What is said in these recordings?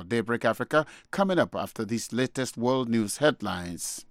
Daybreak Africa coming up after these latest world news headlines.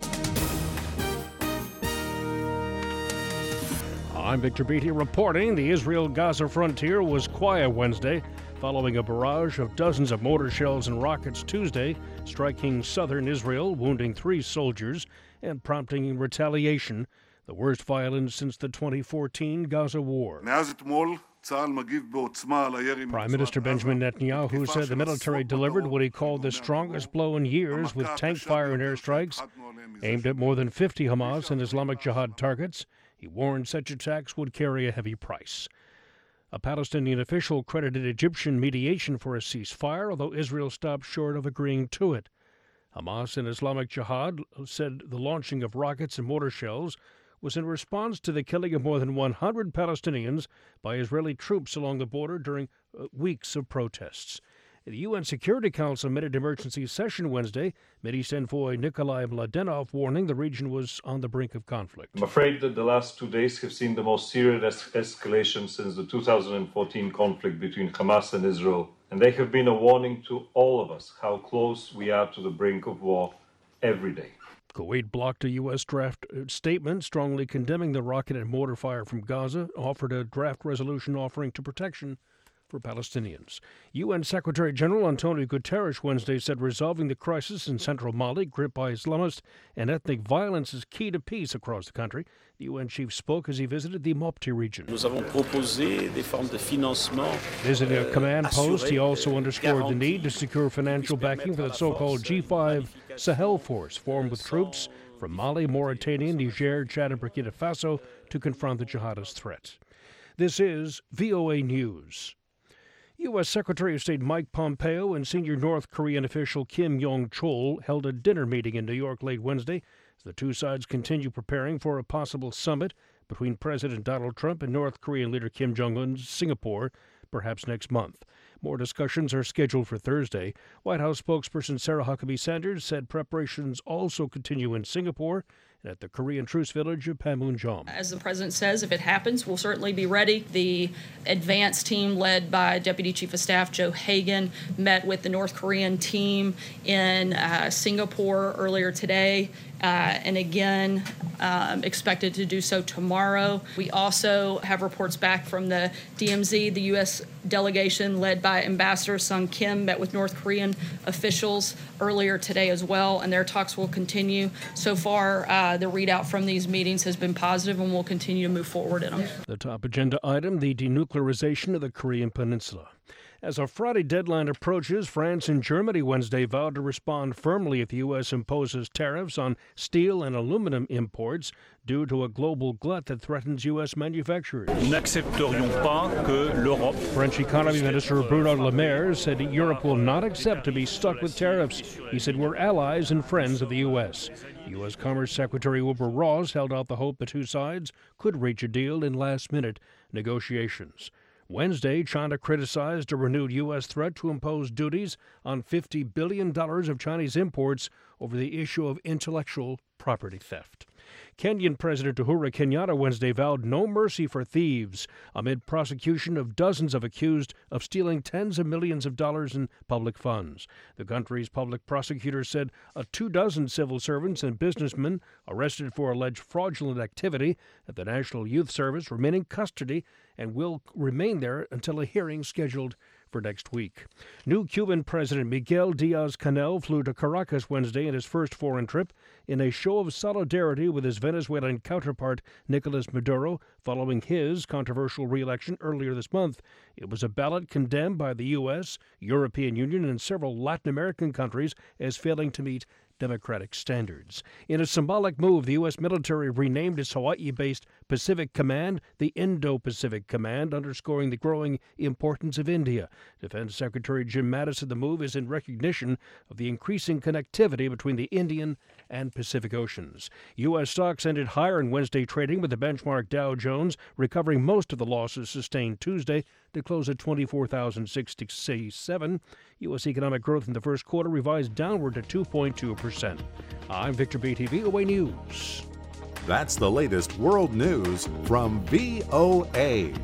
I'm Victor Beatty reporting the Israel-Gaza frontier was quiet Wednesday following a barrage of dozens of mortar shells and rockets Tuesday, striking southern Israel, wounding 3 soldiers and prompting retaliation, the worst violence since the 2014 Gaza war. Prime Minister Benjamin Netanyahu said the military delivered what he called the strongest blow in years with tank fire and airstrikes aimed at more than 50 Hamas and Islamic Jihad targets. He warned such attacks would carry a heavy price. A Palestinian official credited Egyptian mediation for a ceasefire, although Israel stopped short of agreeing to it. Hamas and Islamic Jihad said the launching of rockets and mortar shells was in response to the killing of more than 100 Palestinians by Israeli troops along the border during weeks of protests. The UN Security Council met an emergency session Wednesday, Mideast envoy Nikolai Mladenov warning the region was on the brink of conflict. I'm afraid that the last 2 days have seen the most serious escalation since the 2014 conflict between Hamas and Israel, and they have been a warning to all of us how close we are to the brink of war every day. Kuwait blocked a U.S. draft statement strongly condemning the rocket and mortar fire from Gaza, offered a draft resolution offering to protection for Palestinians. UN Secretary General Antonio Guterres Wednesday said resolving the crisis in central Mali, gripped by Islamist and ethnic violence, is key to peace across the country. The UN chief spoke as he visited the Mopti region. Visiting a command post, he also underscored the need to secure financial backing for the so-called G5 Sahel force, formed with troops from Mali, Mauritania, Niger, Chad, and Burkina Faso to confront the jihadist threat. This is VOA News. U.S. Secretary of State Mike Pompeo and senior North Korean official Kim Yong-chol held a dinner meeting in New York late Wednesday as the two sides continue preparing for a possible summit between President Donald Trump and North Korean leader Kim Jong-un in Singapore, perhaps next month. More discussions are scheduled for Thursday. White House spokesperson Sarah Huckabee Sanders said preparations also continue in Singapore and at the Korean Truce Village of Panmunjom. As the president says, if it happens, we'll certainly be ready. The advance team led by Deputy Chief of Staff Joe Hagan met with the North Korean team in Singapore earlier today. And again, expected to do so tomorrow. We also have reports back from the DMZ. The U.S. delegation led by Ambassador Sung Kim met with North Korean officials earlier today as well, and their talks will continue. So far, the readout from these meetings has been positive, and we'll continue to move forward in them. The top agenda item, the denuclearization of the Korean Peninsula. As a Friday deadline approaches, France and Germany Wednesday vowed to respond firmly if the U.S. imposes tariffs on steel and aluminum imports due to a global glut that threatens U.S. manufacturers. French Economy Minister Bruno Le Maire said Europe will not accept to be stuck with tariffs. He said we're allies and friends of the U.S. U.S. Commerce Secretary Wilbur Ross held out the hope the two sides could reach a deal in last-minute negotiations. Wednesday, China criticized a renewed U.S. threat to impose duties on $50 billion of Chinese imports over the issue of intellectual property theft. Kenyan President Uhuru Kenyatta Wednesday vowed no mercy for thieves amid prosecution of dozens of accused of stealing tens of millions of dollars in public funds. The country's public prosecutor said 24 civil servants and businessmen arrested for alleged fraudulent activity at the National Youth Service remain in custody and will remain there until a hearing scheduled for next week. New Cuban President Miguel Diaz-Canel flew to Caracas Wednesday in his first foreign trip in a show of solidarity with his Venezuelan counterpart Nicolas Maduro following his controversial re-election earlier this month. It was a ballot condemned by the U.S., European Union, and several Latin American countries as failing to meet democratic standards. In a symbolic move, the U.S. military renamed its Hawaii-based Pacific Command the Indo-Pacific Command, underscoring the growing importance of India. Defense Secretary Jim Mattis said the move is in recognition of the increasing connectivity between the Indian and Pacific Oceans. U.S. stocks ended higher in Wednesday trading, with the benchmark Dow Jones recovering most of the losses sustained Tuesday to close at 24,067. U.S. economic growth in the first quarter revised downward to 2.2%. I'm Victor Beatty, VOA News. That's the latest world news from VOA.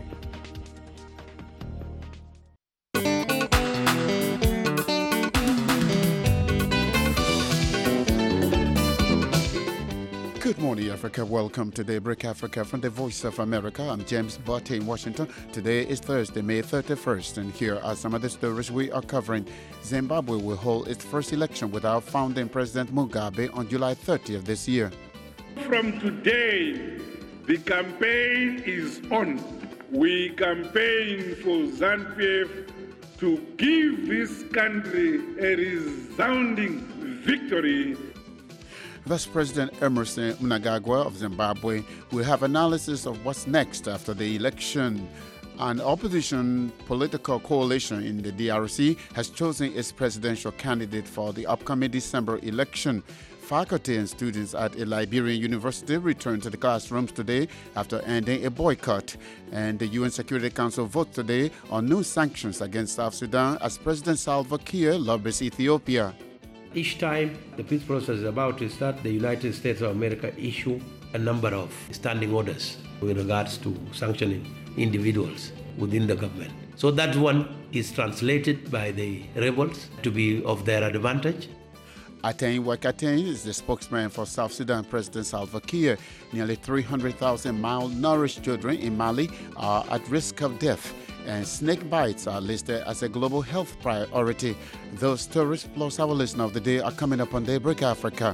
Good morning, Africa. Welcome to Daybreak Africa from the Voice of America. I'm James Butte in Washington. Today is Thursday, May 31st, and here are some of the stories we are covering. Zimbabwe will hold its first election without founding President Mugabe on July 30th this year. From today, the campaign is on. We campaign for ZANU-PF to give this country a resounding victory. Vice President Emmerson Mnangagwa of Zimbabwe will have analysis of what's next after the election. An opposition political coalition in the DRC has chosen its presidential candidate for the upcoming December election. Faculty and students at a Liberian university returned to the classrooms today after ending a boycott. And the UN Security Council votes today on new sanctions against South Sudan as President Salva Kiir lobbies Ethiopia. Each time the peace process is about to start, the United States of America issue a number of standing orders with regards to sanctioning individuals within the government. So that one is translated by the rebels to be of their advantage. Atain Wakatain is the spokesman for South Sudan President Salva Kiir. Nearly 300,000 malnourished children in Mali are at risk of death, and snake bites are listed as a global health priority. Those stories plus our listener of the day are coming up on Daybreak Africa.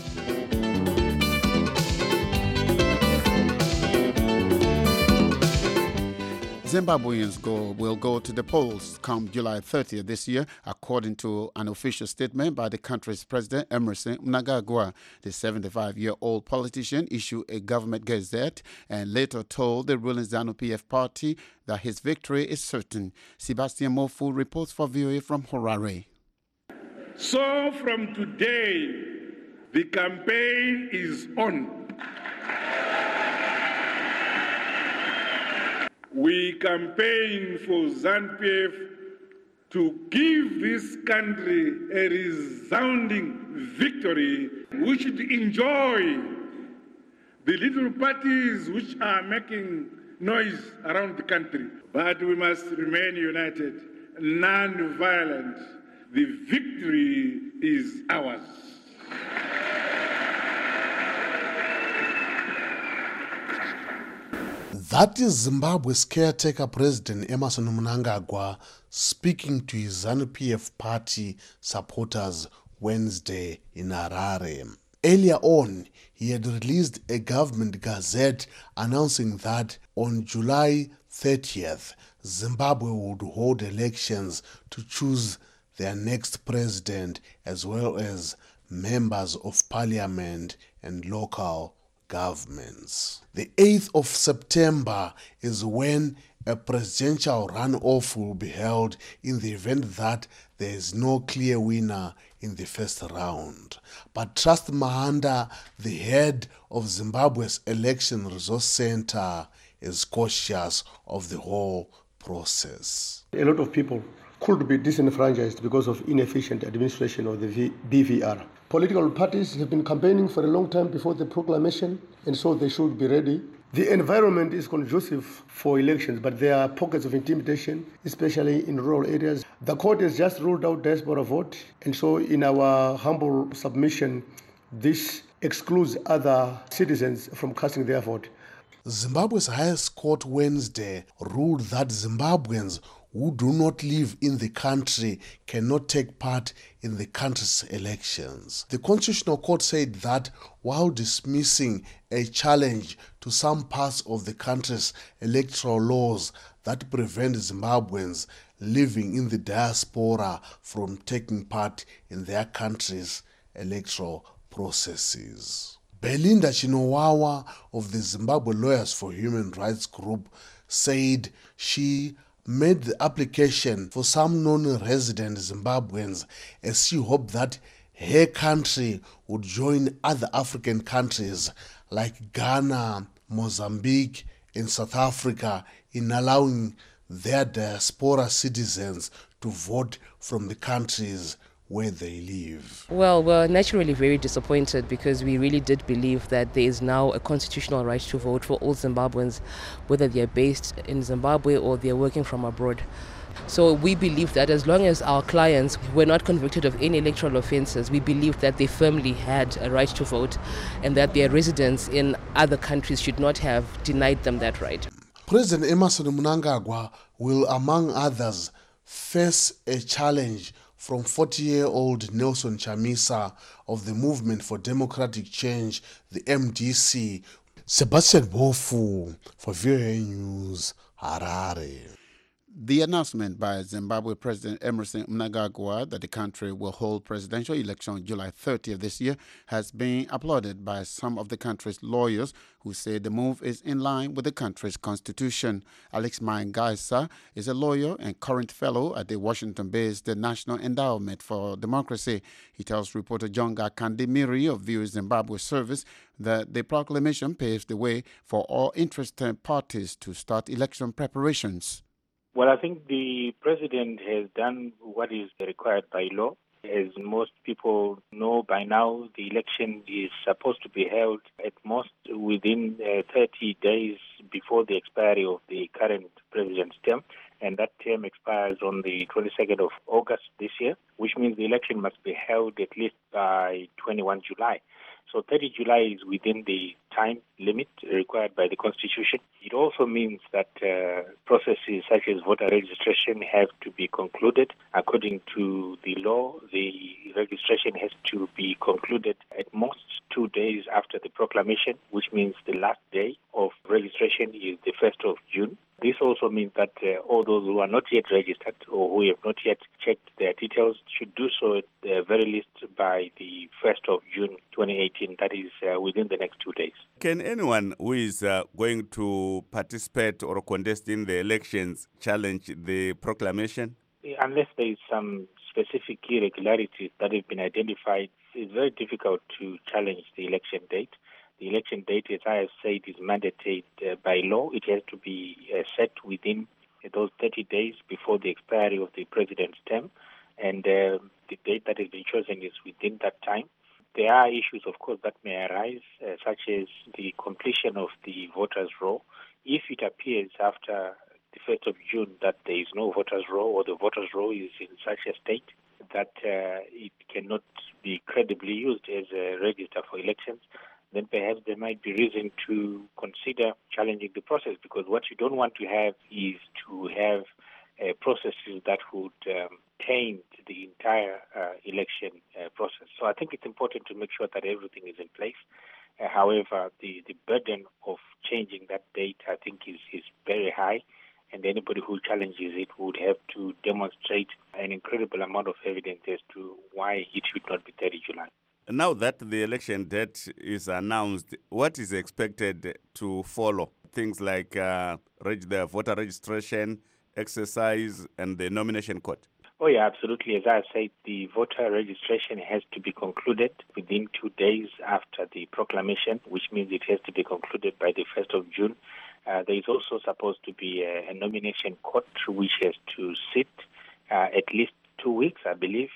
Zimbabweans will go to the polls come July 30th this year, according to an official statement by the country's president, Emmerson Mnangagwa. The 75-year-old politician issued a government gazette and later told the ruling ZANU-PF party that his victory is certain. Sebastian Mofu reports for VOA from Harare. So from today, the campaign is on. We campaign for ZANU-PF to give this country a resounding victory. We should enjoy the little parties which are making noise around the country. But we must remain united, non-violent. The victory is ours. That is Zimbabwe's caretaker President Emmerson Mnangagwa speaking to his ZANU-PF party supporters Wednesday in Harare. Earlier on, he had released a government gazette announcing that on July 30th, Zimbabwe would hold elections to choose their next president as well as members of parliament and local governments. The 8th of September is when a presidential runoff will be held in the event that there is no clear winner in the first round. But Trust Mahanda, the head of Zimbabwe's Election Resource Center, is cautious of the whole process. A lot of people could be disenfranchised because of inefficient administration of the BVR. Political parties have been campaigning for a long time before the proclamation, and so they should be ready. The environment is conducive for elections, but there are pockets of intimidation, especially in rural areas. The court has just ruled out diaspora vote, and so in our humble submission, this excludes other citizens from casting their vote. Zimbabwe's highest court Wednesday ruled that Zimbabweans who do not live in the country cannot take part in the country's elections. The Constitutional Court said that while dismissing a challenge to some parts of the country's electoral laws that prevent Zimbabweans living in the diaspora from taking part in their country's electoral processes. Belinda Chinowawa of the Zimbabwe Lawyers for Human Rights group said she made the application for some non-resident Zimbabweans as she hoped that her country would join other African countries like Ghana, Mozambique, and South Africa in allowing their diaspora citizens to vote from the countries where they live. Well, we're naturally very disappointed because we really did believe that there is now a constitutional right to vote for all Zimbabweans, whether they're based in Zimbabwe or they're working from abroad. So we believe that as long as our clients were not convicted of any electoral offences, we believe that they firmly had a right to vote and that their residents in other countries should not have denied them that right. President Emmerson Mnangagwa will, among others, face a challenge from 40-year-old Nelson Chamisa of the Movement for Democratic Change, the MDC. Sebastian Bofu for VOA News, Harare. The announcement by Zimbabwe President Emmerson Mnangagwa that the country will hold presidential election on July 30th this year has been applauded by some of the country's lawyers who say the move is in line with the country's constitution. Alex Mangaisa is a lawyer and current fellow at the Washington-based National Endowment for Democracy. He tells reporter Jonga Kandimiri of VOA Zimbabwe Service that the proclamation paves the way for all interested parties to start election preparations. Well, I think the president has done what is required by law. As most people know by now, the election is supposed to be held at most within 30 days before the expiry of the current president's term. And that term expires on the 22nd of August this year, which means the election must be held at least by 21 July. So 30 July is within the time limit required by the Constitution. It also means that processes such as voter registration have to be concluded. According to the law, the registration has to be concluded at most 2 days after the proclamation, which means the last day of registration is the 1st of June. This also means that all those who are not yet registered or who have not yet checked their details should do so at the very least by the 1st of June 2018, that is within the next 2 days. Can anyone who is going to participate or contest in the elections challenge the proclamation? Unless there is some specific irregularities that have been identified, it's very difficult to challenge the election date. The election date, as I have said, is mandated by law. It has to be set within those 30 days before the expiry of the president's term, and the date that has been chosen is within that time. There are issues, of course, that may arise, such as the completion of the voters' roll. If it appears after the 1st of June that there is no voters' roll or the voters' roll is in such a state that it cannot be credibly used as a register for elections, then perhaps there might be reason to consider challenging the process, because what you don't want to have is to have processes that would taint the entire election process. So I think it's important to make sure that everything is in place. However, the burden of changing that date, I think, is very high, and anybody who challenges it would have to demonstrate an incredible amount of evidence as to why it should not be 30 July. Now that the election date is announced, what is expected to follow? Things like the voter registration exercise and the nomination court? Oh, yeah, absolutely. As I said, the voter registration has to be concluded within 2 days after the proclamation, which means it has to be concluded by the 1st of June. There is also supposed to be a nomination court which has to sit at least 2 weeks, I believe,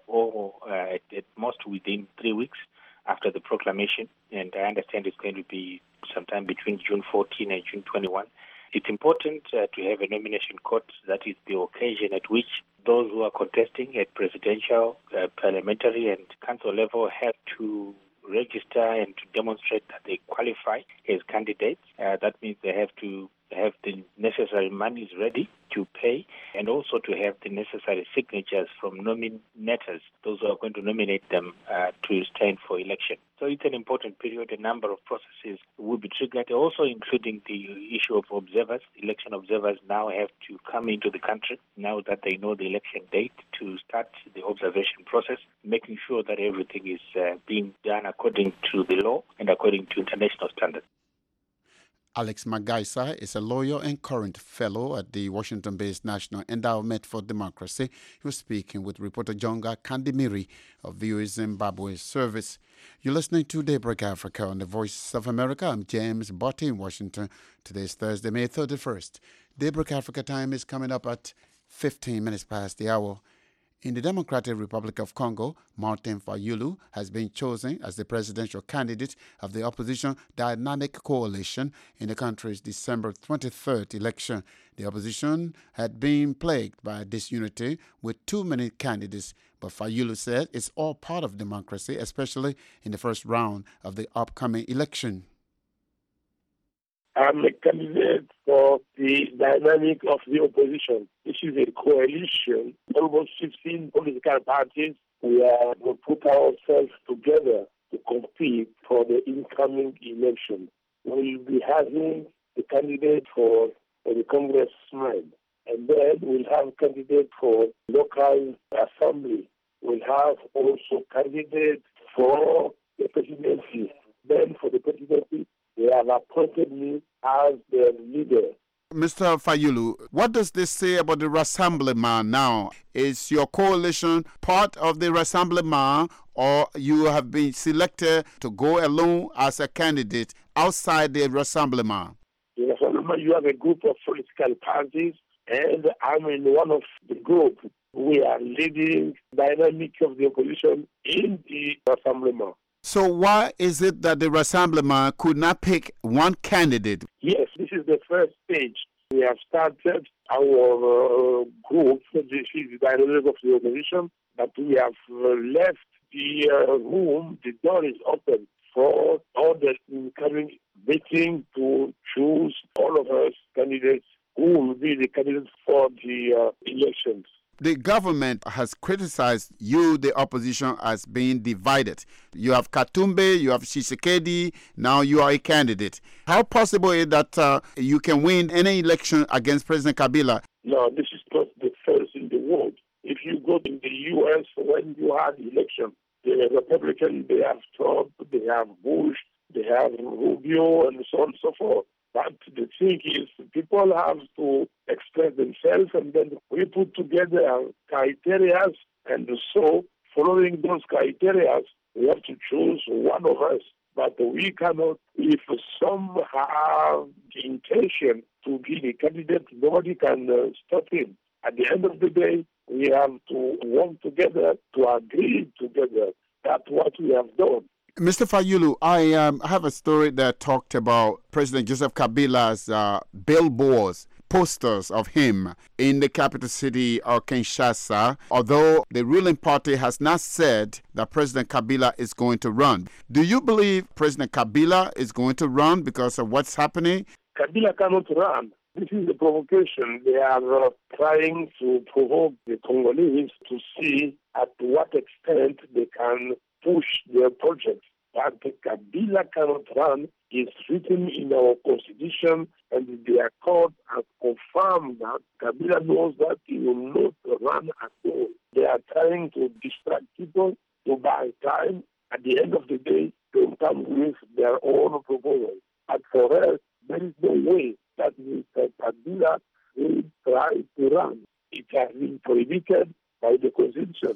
or at most within 3 weeks after the proclamation. And I understand it's going to be sometime between June 14 and June 21. It's important to have a nomination court. That is the occasion at which those who are contesting at presidential, parliamentary and council level have to register and to demonstrate that they qualify as candidates. That means they have to have the necessary monies ready to pay, and also to have the necessary signatures from nominators, those who are going to nominate them to stand for election. So it's an important period. A number of processes will be triggered, also including the issue of observers. Election observers now have to come into the country, now that they know the election date, to start the observation process, making sure that everything is being done according to the law and according to international standards. Alex Mangaisa is a lawyer and current fellow at the Washington-based National Endowment for Democracy. He was speaking with reporter Jonga Kandimiri of VOA Zimbabwe Service. You're listening to Daybreak Africa on the Voice of America. I'm James Botti in Washington. Today is Thursday, May 31st. Daybreak Africa time is coming up at 15 minutes past the hour. In the Democratic Republic of Congo, Martin Fayulu has been chosen as the presidential candidate of the opposition Dynamic Coalition in the country's December 23rd election. The opposition had been plagued by disunity with too many candidates, but Fayulu said it's all part of democracy, especially in the first round of the upcoming election. I'm a candidate for the dynamic of the opposition. This is a coalition, almost 15 political parties. We are going to put ourselves together to compete for the incoming election. We'll be having the candidate for the congressman, and then we'll have candidate for local assembly. We'll have also candidate for the presidency. Then for the presidency, they have appointed me as their leader. Mr. Fayulu, what does this say about the Rassemblement now? Is your coalition part of the Rassemblement, or you have been selected to go alone as a candidate outside the Rassemblement? In the Rassemblement, you have a group of political parties, and I'm in one of the group. We are leading dynamic of the opposition in the Rassemblement. So why is it that the Rassemblement could not pick one candidate? Yes, this is the first stage. We have started our group, this is the dynamic of the opposition, but we have left the room, the door is open for all the incoming meeting to choose all of us candidates who will be the candidates for the elections. The government has criticized you, the opposition, as being divided. You have Katumbi, you have Tshisekedi, now you are a candidate. How possible is that you can win any election against President Kabila? No, this is not the first in the world. If you go in the U.S., when you had election, the Republicans, they have Trump, they have Bush, they have Rubio, and so on and so forth. But the thing is, people have to express themselves, and then we put together criteria, and so following those criteria, we have to choose one of us. But we cannot, if some have the intention to be the candidate, nobody can stop him. At the end of the day, we have to work together, to agree together. That's what we have done. Mr. Fayulu, I have a story that talked about President Joseph Kabila's billboards, posters of him in the capital city of Kinshasa, although the ruling party has not said that President Kabila is going to run. Do you believe President Kabila is going to run because of what's happening? Kabila cannot run. This is the provocation. They are trying to provoke the Congolese to see at what extent they can push their project. But Kabila cannot run. It's written in our constitution, and the court has confirmed that Kabila knows that he will not run at all. They are trying to distract people to buy time. At the end of the day, they will come with their own proposal. But for us, there is no way that Mr. Kabila will try to run. It has been prohibited by the constitution.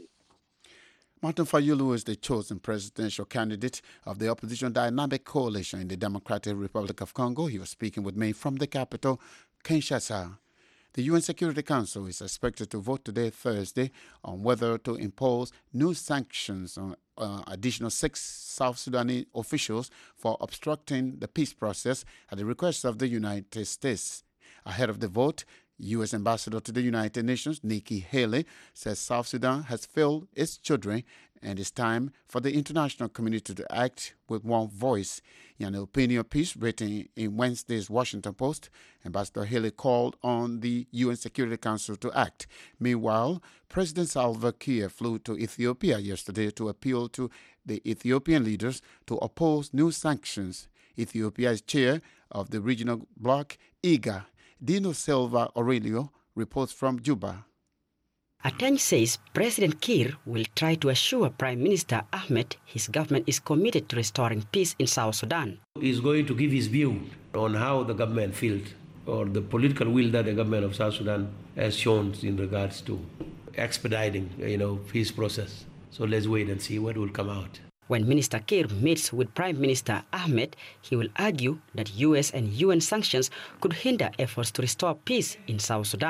Martin Fayulu is the chosen presidential candidate of the opposition Dynamic Coalition in the Democratic Republic of Congo. He was speaking with me from the capital, Kinshasa. The UN Security Council is expected to vote today, Thursday, on whether to impose new sanctions on additional 6 South Sudanese officials for obstructing the peace process at the request of the United States. Ahead of the vote, U.S. Ambassador to the United Nations, Nikki Haley, says South Sudan has failed its children and it's time for the international community to act with one voice. In an opinion piece written in Wednesday's Washington Post, Ambassador Haley called on the UN Security Council to act. Meanwhile, President Salva Kiir flew to Ethiopia yesterday to appeal to the Ethiopian leaders to oppose new sanctions. Ethiopia is chair of the regional bloc IGA. Dino Silva Aurelio reports from Juba. Atany says President Kiir will try to assure Prime Minister Ahmed his government is committed to restoring peace in South Sudan. He's going to give his view on how the government feels or the political will that the government of South Sudan has shown in regards to expediting, peace process. So let's wait and see what will come out. When Minister Kiir meets with Prime Minister Ahmed, he will argue that U.S. and UN sanctions could hinder efforts to restore peace in South Sudan.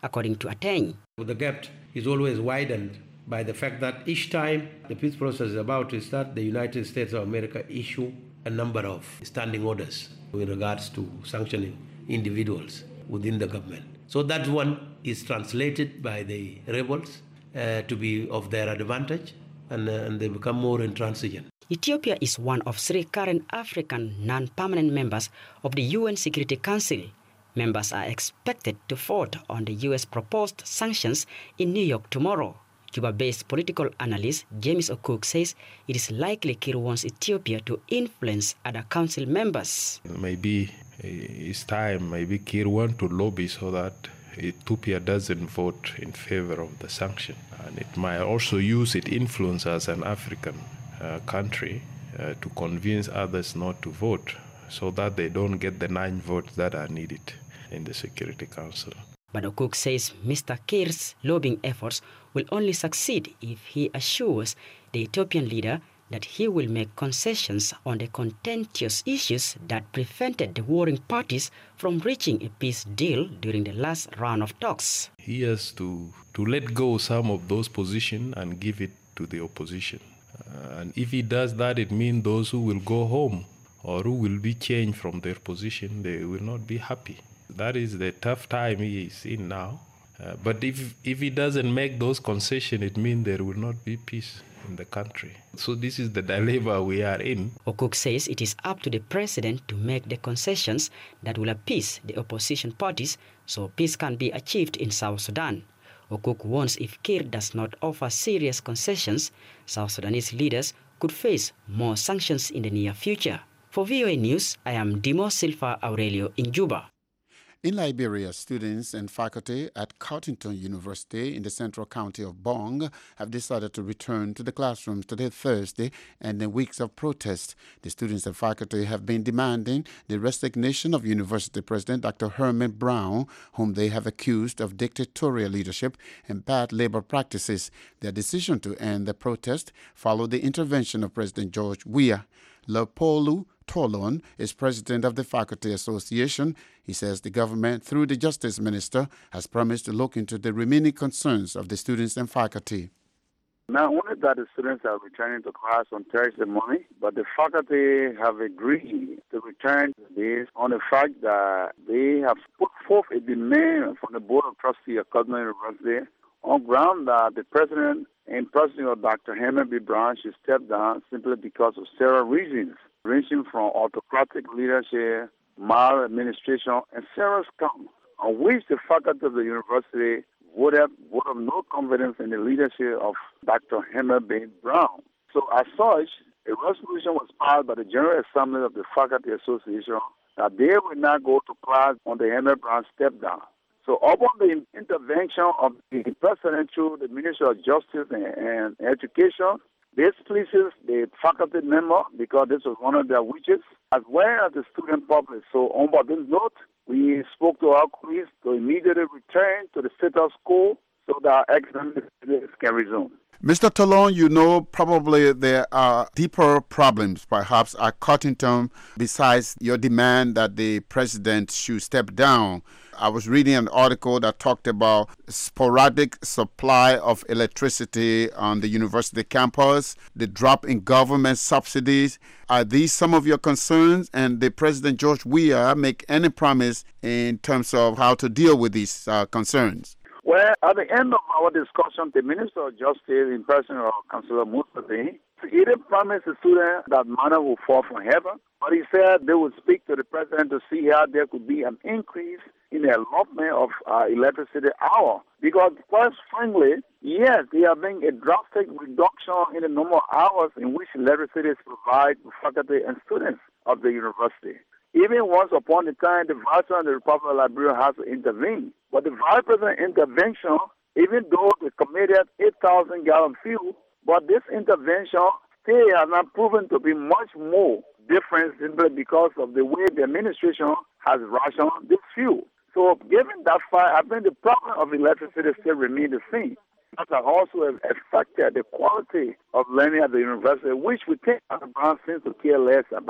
according to Ateng. The gap is always widened by the fact that each time the peace process is about to start, the United States of America issue a number of standing orders with regards to sanctioning individuals within the government. So that one is translated by the rebels to be of their advantage, and they become more intransigent. Ethiopia is one of 3 current African non-permanent members of the UN Security Council. Members are expected to vote on the U.S. proposed sanctions in New York tomorrow. Cuba-based political analyst James Okuk says it is likely Kir wants Ethiopia to influence other council members. Maybe it's time, maybe Kir wants to lobby so that Ethiopia doesn't vote in favor of the sanction. And it might also use its influence as an African country to convince others not to vote so that they don't get the 9 votes that are needed in the Security Council. But Okuk says Mr. Kir's lobbying efforts will only succeed if he assures the Ethiopian leader that he will make concessions on the contentious issues that prevented the warring parties from reaching a peace deal during the last round of talks. He has to let go some of those positions and give it to the opposition. And if he does that, it means those who will go home or who will be changed from their position, they will not be happy. That is the tough time he is in now. But if he doesn't make those concessions, it means there will not be peace in the country. So this is the dilemma we are in. Okuk says it is up to the president to make the concessions that will appease the opposition parties so peace can be achieved in South Sudan. Okuk warns if Kir does not offer serious concessions, South Sudanese leaders could face more sanctions in the near future. For VOA News, I am Dimo Silva Aurelio in Juba. In Liberia, students and faculty at Cottington University in the central county of Bong have decided to return to the classrooms today, Thursday, and in weeks of protest. The students and faculty have been demanding the resignation of University President Dr. Herman Brown, whom they have accused of dictatorial leadership and bad labor practices. Their decision to end the protest followed the intervention of President George Weah. Leopoldu Tolon is president of the Faculty Association. He says the government, through the Justice Minister, has promised to look into the remaining concerns of the students and faculty. Not only that the students are returning to class on Thursday morning, but the faculty have agreed to return based on the fact that they have put forth a demand from the Board of Trustees of Cottington University on ground that the president and president, Dr. Herman B. Brown, should step down simply because of several reasons, ranging from autocratic leadership, maladministration, and several scams, on which the faculty of the university would have no confidence in the leadership of Dr. Herman B. Brown. So as such, a resolution was passed by the General Assembly of the Faculty Association that they will not go to class on the Herman Brown step down. So upon the intervention of the president through the Ministry of Justice and Education, this pleases the faculty member because this was one of their wishes, as well as the student public. So on this note, we spoke to our colleagues to immediately return to the status quo so that academic can resume. Mr. Talon, you know probably there are deeper problems perhaps at Cottington besides your demand that the president should step down. I was reading an article that talked about sporadic supply of electricity on the university campus, the drop in government subsidies. Are these some of your concerns? And did President George Weah make any promise in terms of how to deal with these concerns? Well, at the end of our discussion, the Minister of Justice, in person of Councillor Mustafi, he didn't promise the students that manna will fall from heaven, but he said they would speak to the president to see how there could be an increase in the allotment of electricity hour. Because, quite frankly, yes, there has been a drastic reduction in the number of hours in which electricity is provided to faculty and students of the university. Even once upon a time, the Vice President of the Republic of Liberia has to intervene. But the Vice President intervention, even though they committed 8,000 gallon fuel, but this intervention still has not proven to be much more different simply because of the way the administration has rationed this fuel. So given that fact, I think the problem of electricity still remains the same. That has also affected the quality of learning at the university, which we think Dr. Brown seems to care less about.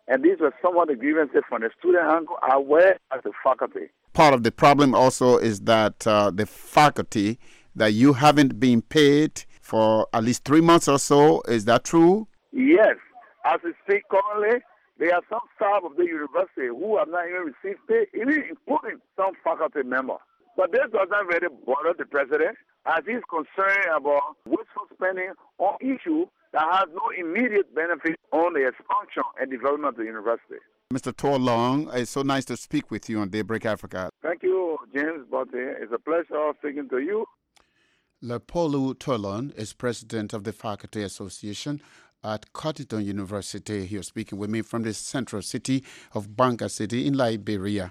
And these were some of the grievances from the student angle as well as the faculty. Part of the problem also is that the faculty, that you haven't been paid for at least 3 months or so. Is that true? Yes. As we speak currently, there are some staff of the university who have not even received pay, even including some faculty members. But this doesn't really bother the president, as he's concerned about wasteful spending on issues that has no immediate benefit on the expansion and development of the university. Mr. Torlong, it's so nice to speak with you on Daybreak Africa. Thank you, James Botte. It's a pleasure speaking to you. Lepolu Torlong is president of the Faculty Association at Cottington University. He was speaking with me from the central city of Banga City in Liberia.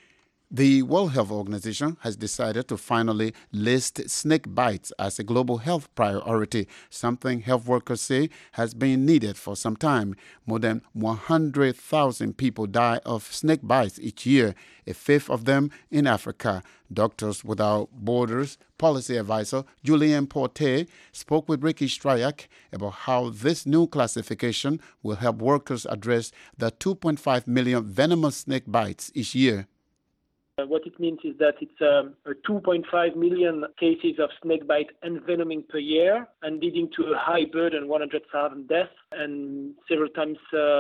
The World Health Organization has decided to finally list snake bites as a global health priority, something health workers say has been needed for some time. More than 100,000 people die of snake bites each year, a fifth of them in Africa. Doctors Without Borders policy advisor Julien Porte spoke with Ricky Stryak about how this new classification will help workers address the 2.5 million venomous snake bites each year. What it means is that it's 2.5 million cases of snakebite envenoming per year and leading to a high burden, 100,000 deaths and several times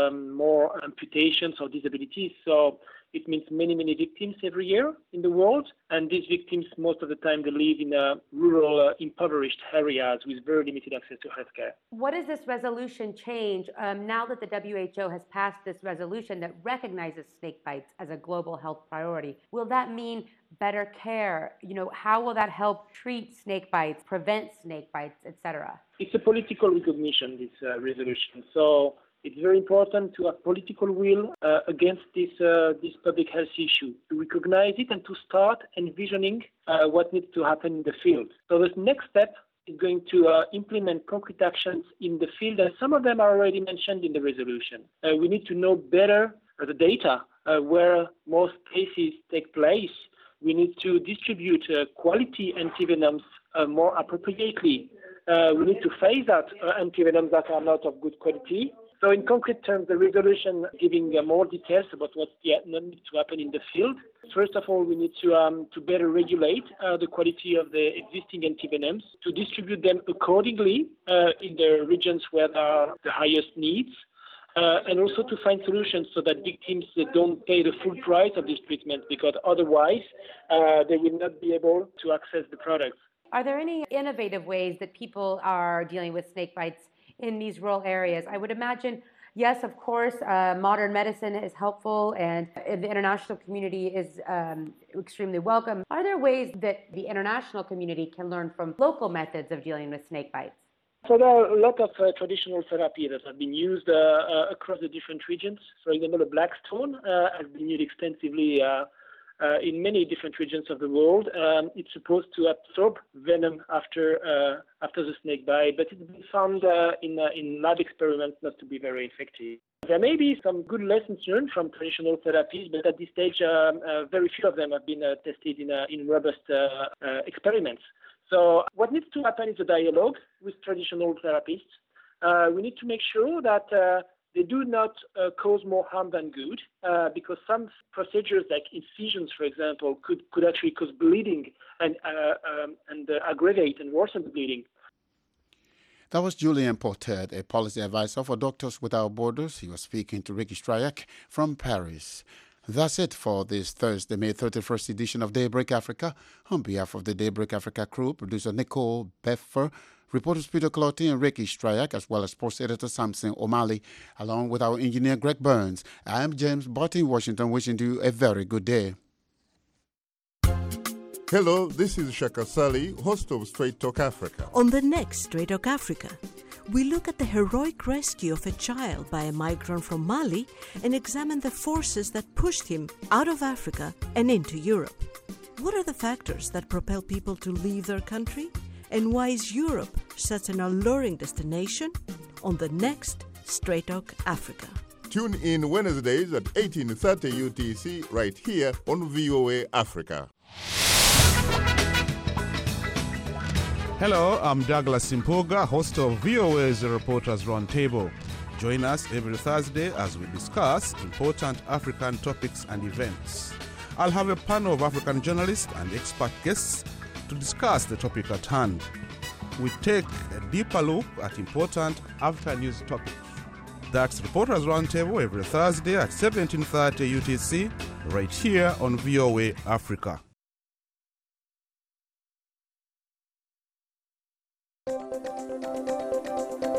more amputations or disabilities. So it means many, many victims every year in the world. And these victims, most of the time, they live in rural, impoverished areas with very limited access to healthcare. What does this resolution change now that the WHO has passed this resolution that recognizes snake bites as a global health priority? Will that mean better care? How will that help treat snake bites, prevent snake bites, etc.? It's a political recognition, this resolution. So it's very important to have political will against this public health issue, to recognize it and to start envisioning what needs to happen in the field. So the next step is going to implement concrete actions in the field, and some of them are already mentioned in the resolution. We need to know better the data where most cases take place. We need to distribute quality antivenoms more appropriately. We need to phase out antivenoms that are not of good quality. So in concrete terms, the resolution giving more details about what needs to happen in the field. First of all, we need to better regulate the quality of the existing antivenoms, to distribute them accordingly in the regions where there are the highest needs, and also to find solutions so that victims don't pay the full price of this treatment, because otherwise they will not be able to access the products. Are there any innovative ways that people are dealing with snake bites in these rural areas? I would imagine, yes, of course, modern medicine is helpful and the international community is extremely welcome. Are there ways that the international community can learn from local methods of dealing with snake bites? So there are a lot of traditional therapy that have been used across the different regions. For example, the black stone has been used extensively in many different regions of the world. It's supposed to absorb venom after the snake bite, but it's been found in lab experiments not to be very effective. There may be some good lessons learned from traditional therapies, but at this stage, very few of them have been tested in robust experiments. So what needs to happen is a dialogue with traditional therapists. We need to make sure that they do not cause more harm than good, because some procedures like incisions, for example, could actually cause bleeding and aggravate and worsen the bleeding. That was Julien Portet, a policy advisor for Doctors Without Borders. He was speaking to Ricky Stryak from Paris. That's it for this Thursday, May 31st edition of Daybreak Africa. On behalf of the Daybreak Africa crew, producer Nicole Beffer, reporters Peter Clottey and Ricky Stryak, as well as sports editor Samson O'Malley, along with our engineer Greg Burns. I am James Botte in Washington, wishing you a very good day. Hello, this is Shaka Sali, host of Straight Talk Africa. On the next Straight Talk Africa, we look at the heroic rescue of a child by a migrant from Mali and examine the forces that pushed him out of Africa and into Europe. What are the factors that propel people to leave their country? And why is Europe such an alluring destination? On the next Straight Talk Africa. Tune in Wednesdays at 18:30 UTC right here on VOA Africa. Hello, I'm Douglas Simpoga, host of VOA's Reporters Roundtable. Join us every Thursday as we discuss important African topics and events. I'll have a panel of African journalists and expert guests to discuss the topic at hand. We take a deeper look at important African news topics. That's Reporters Roundtable every Thursday at 17:30 UTC, right here on VOA Africa.